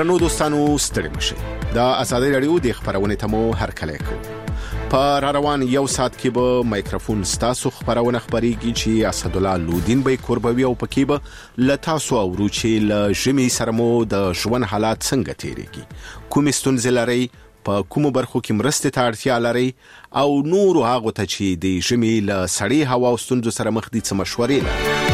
درنو دوستانو ستړي مشه د ازادي رادیو د خبرونه تمو هرکلی کو په روان یو سات کې به مایکروفون ستاسو خبرونه خبريږي چې اسد الله لودین به قربوي او پکې به لتاسو او روچي ل جمی سرمو د ژوند حالات څنګه تیریږي کوم ستونزې لري په کوم برخو کې مرسته ته اړتیا لري او نور هغه ته چې د جمی ل سړی هوا او ستونزو سره مخ دي څه مشورې لري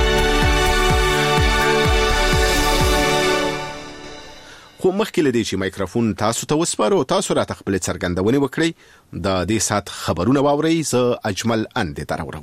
خو مخکې لدی چې مایکروفون تاسو ته وسپارو تاسو را خپل څرګندونې وکړئ د دې سات خبرونه واورئ ز اجمل اند تراورم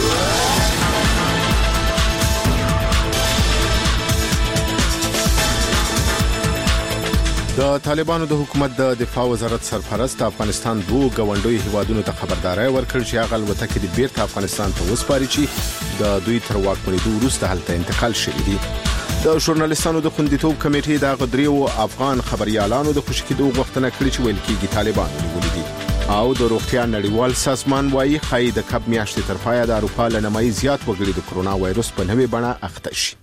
د طالبانو د حکومت د دفاع وزارت سرپرست افغانستان دوه غونډوي هیوادونو ته خبرداري ورکړ چې هغه الوتکې د بیرته افغانستان ته وسپاري چې د دوی تر واکمنۍ وروسته هلته انتقال شوی دی د ژورنالیستانو د خوندیتوب کمیټې د غدریو افغان خبريالانو د خوشکېدو غوښتنه کړې چې ویل کېږي طالبانو نیولې دي او د روغتیا نړیوال سازمان وايي خای د کب میاشتې تر پایه د اروپا له نمای زیات وګړي د کرونا وایروس په نوې بڼه اخته شي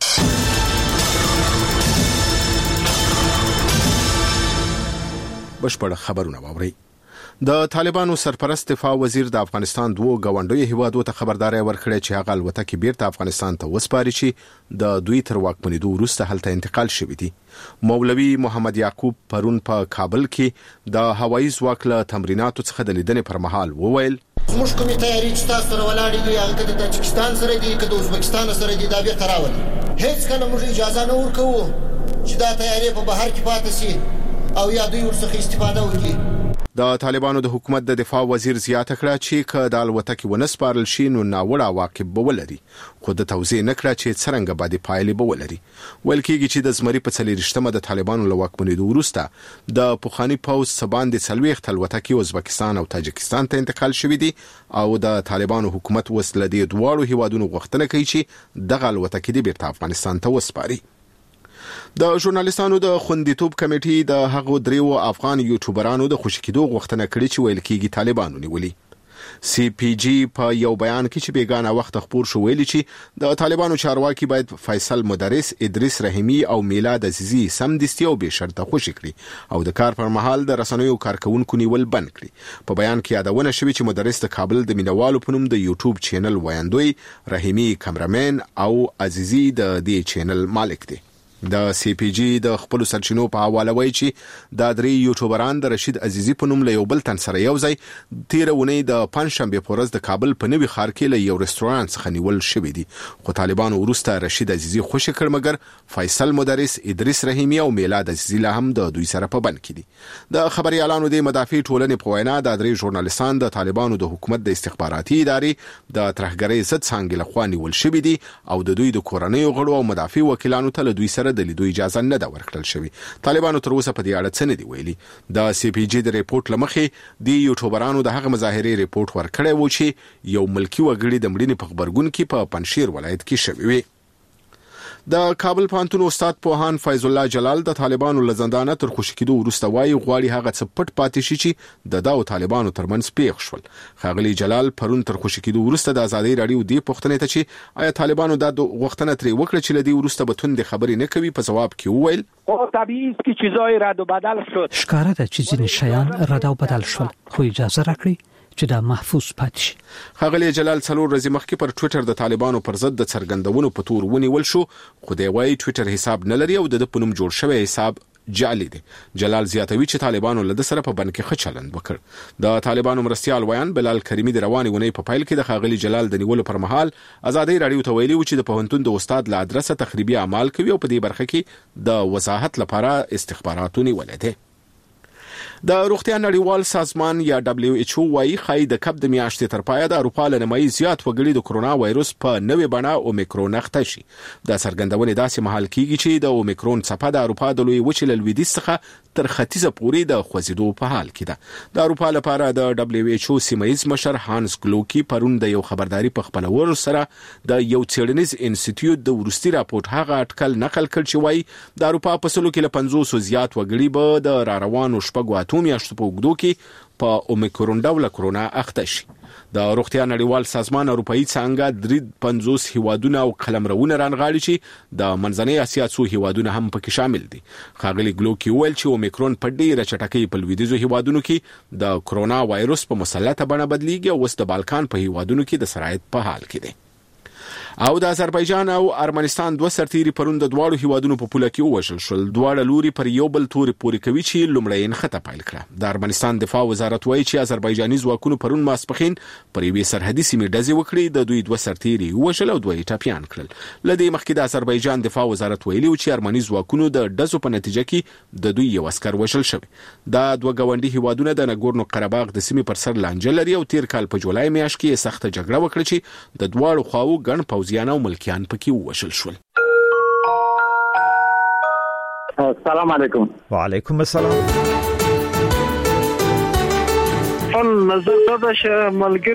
بشپړ خبرونه واوري د طالبانو سرپرست دفاع وزیر د افغانستان دوه غونډوي هیوادو ته خبرداري ورکړه چې هغه الوتکې بیرته افغانستان ته وسپاري چې د دوی تر واکمنۍ وروسته هلته انتقال شوی دی مولوی محمد یعقوب پرون په کابل کې د هوایي ځواک له تمریناتو څخه د لیدنې پر مهال وویل موږ کومې تیاری چې تاسو سره ولاړې دي هغه د تاجکستان سره دي که د ازبکستان سره دي دا بیرته راولي هیڅ کله موږ اجازه نه ورکوو چې دا تیاری په بهر کې پاتې شي او یا دوی ورڅخه استفاده وکړي د طالبانو د حکومت د دفاع وزیر زیاته کړه چې که د الوتکې ونسپارل شي نو ناوړه عواقب به ولري خو د توضیح نکړه چې څنګه باندې پایلې به ولري ویل کېږي چې د زمري په 40مه د طالبانو له واکمنۍ وروسته د پوخانی پوز سباند 40 الوتکې ازبکستان او تاجکستان ته انتقال شوې دي او د طالبانو حکومت وسله د دوړو هیوادونو غوښتنه کوي چې دغه الوتکې د بیرته افغانستان ته وسپاري د ژورنالیستانو د خوندیتوب کمیټې د هغو دریو افغان یوټیوبرانو د خوشکېدو غوښتنه کړې چې ویل کېږي طالبانو نیولې سی پی جی په یو بیان کې چې بیگانه وخت خبر شو ویلي چې د طالبانو چارواکي باید فیصل مدرس ادریس رحیمی او میلاد عزیزی سمدستي او به شرطه خوشی کړي او د کار پر مهال د رسنیو کارکونکو نیول بند کړي په بیان کې یادونه شوې چې مدرس د کابل د مینوالو په نوم د یوټیوب چینل وایندوی رحیمی کیمرامین او عزیزی د دې چینل مالک دی د سی پی جی د خپل سرچینو په حواله وایي چې د درې یوټیوبران د رشید عزیزی په نوم له یو بل تن سره یو ځای تیرونی د پنځشنبه په ورځ د کابل په نوي ښار کې له یو رستوران څخه نیول شوی دی خو طالبانو وروسته رشید عزیزی خوشی کړ مګر فیصل مدرس ادریس رحیمی او میلاد عزیزی له هم د دوی سره په بند کې دي د خبريالانو د مدافع ټولنې په وینا د درې ژورنالیستان د طالبانو د حکومت د استخباراتي ادارې د ترهګرۍ ضد څنګه له خوا نیول شوی دي او د دوی د کورنۍ غړو او مدافع وکیلانو ته له دوی سره د لیدو اجازه نه دا ورکړل شوی طالبانو تر اوسه په دې اړه څه نه دی ویلي د سی پی جی د ریپورت لمخې د یوټیوبرانو د هغه مظاهرې ریپورت ورکړی و چې یو ملکی وګړي د مړینې په خبرګون کې په پنځشیر ولایت کې شوی وي د کابل پوهنتون استاد پوهان فیض الله جلال د طالبانو له زندانه تر خوشکېدو وروسته وايي غواړي هغه څه پټ پاتې شي چې د داو طالبانو ترمنځ پیښ شول خاغلی جلال پرون تر خوشکېدو وروسته د ازادي رادیو دی پوښتنې ته چې آیا طالبانو د غوښتنه ترې وکړه چې لدی وروسته به توند خبرې نه کوي په جواب کې وویل خو طبيعي است که چیزای رد و بدل شد ښکاره ده چې ځینې شیان رد او بدل شول خو اجازه راکړئ چې دا محفوظ پاتې شي خاغلی جلال څلور ورځې مخکې پر ټوئیټر د طالبانو پر ضد د څرګندونو په تور ونیول شو خو دی وايي ټوئیټر حساب نه لري او د پنوم جوړ شوی حساب جعلي دي جلال زیاتوي چې طالبانو له سره په بند کې ښه چلند وکړ د طالبانو مرستيال ویان بلال کریمی د رواني ونې په فایل کې د خاغلی جلال د نیولو پر مهال ازادي رادیو ته ویلي و چې د پوهنتون د استاد له ادرسه تخریبي اعمال کوي او په دې برخه کې د وضاحت لپاره استخباراتو نیولې ده د روغتیا نړیوال سازمان یا دبليو ایچ او وايي خای د کب د میاشتې تر پایه د اروپا له نمای زیات وګړي د کرونا وایروس په نوې بڼه اومیکرون اخته شي د څرګندونې داسې محل کېږي چې د اومیکرون څپه د اروپا د لوی وچې له لویدیځ څخه تر ختیځه پورې د خوځېدو په حال کې ده د اروپا لپاره د دبليو ایچ او سیمایز مشر هانس کلوکی پرون د یو خبرداري په خپلور سره د یو څېړنیز انسټیټیوټ د ورستي راپورټ هغه اټکل نقل کړ چې وايي د اروپا په سلو کې له 500 زیات وګړي به د روانو شپږو 8 میاشتو په وګړو کې په اومیکرون ډول کرونا اخته شي. د روغتیا نړیوال سازمان اروپאי څنګه 50 هیوادونه او قلمرونه رانغاړي چې د منځنۍ اسیا څو هیوادونه هم پکې شامل دي. خاغلی ګلوکی ویل چې اومیکرون په ډیره چټکۍ په لویدیځو هیوادونو کې د کرونا وایروس په مسلطه بڼه بدلیږي او د بالکان په هیوادونو کې د سرایت په حال کې دي. او د آذربایجان او ارمنستان دوه سرتیري پروند د دواړو هیوادونو په پوله کې ووژل شول. دواړه لوري پر یو بل توري پوري کوي چې لومړی نښته پیل کړه. د ارمنستان دفاع وزارت وایي چې آذربایجاني ځواکونو پرون ماسپخین پر یوې سرحدي سیمې ډزې وکړې. د دوی دوه سرتیري ووژل او دوه ټپیان کړل. لدې مخکې د آذربایجان دفاع وزارت ویلي و چې ارمني ځواکونو د ډزو په نتیجه کې د دوی یو عسكر وژل شوی. دا دوه ګاونډي هیوادونه د نګورنو قرهباغ د سیمې پر سر لانجه لري او تیر کال په جولای میاشت کې سخت جګړه وکړه چې د دواړو خواو ګڼ پوځیان او ملکیان پکې ووژل شول. السلام علیکم. وعلیکم السلام. نظر دا چې ملګری